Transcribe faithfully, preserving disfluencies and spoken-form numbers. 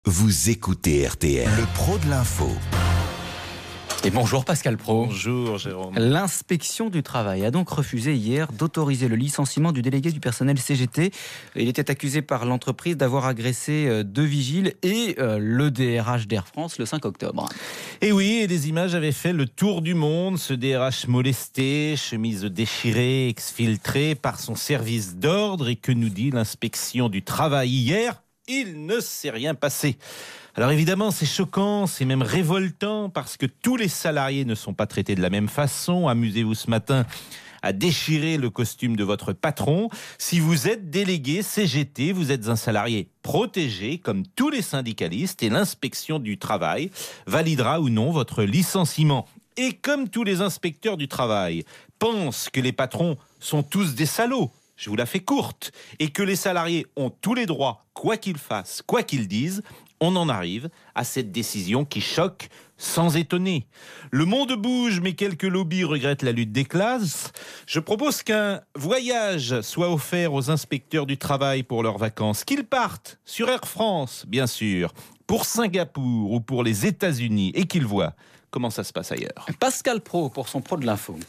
Vous écoutez R T L, le pro de l'info. Et bonjour Pascal Pro. Bonjour Jérôme. L'inspection du travail a donc refusé hier d'autoriser le licenciement du délégué du personnel C G T. Il était accusé par l'entreprise d'avoir agressé deux vigiles et le D R H d'Air France le cinq octobre. Et oui, et les images avaient fait le tour du monde. Ce D R H molesté, chemise déchirée, exfiltrée par son service d'ordre. Et que nous dit l'inspection du travail hier ? Il ne s'est rien passé. Alors évidemment, c'est choquant, c'est même révoltant parce que tous les salariés ne sont pas traités de la même façon. Amusez-vous ce matin à déchirer le costume de votre patron. Si vous êtes délégué C G T, vous êtes un salarié protégé comme tous les syndicalistes et l'inspection du travail validera ou non votre licenciement. Et comme tous les inspecteurs du travail pensent que les patrons sont tous des salauds, je vous la fais courte, et que les salariés ont tous les droits, quoi qu'ils fassent, quoi qu'ils disent, on en arrive à cette décision qui choque sans étonner. Le monde bouge, mais quelques lobbies regrettent la lutte des classes. Je propose qu'un voyage soit offert aux inspecteurs du travail pour leurs vacances, qu'ils partent sur Air France, bien sûr, pour Singapour ou pour les États-Unis, et qu'ils voient comment ça se passe ailleurs. Pascal Pro pour son pro de l'info.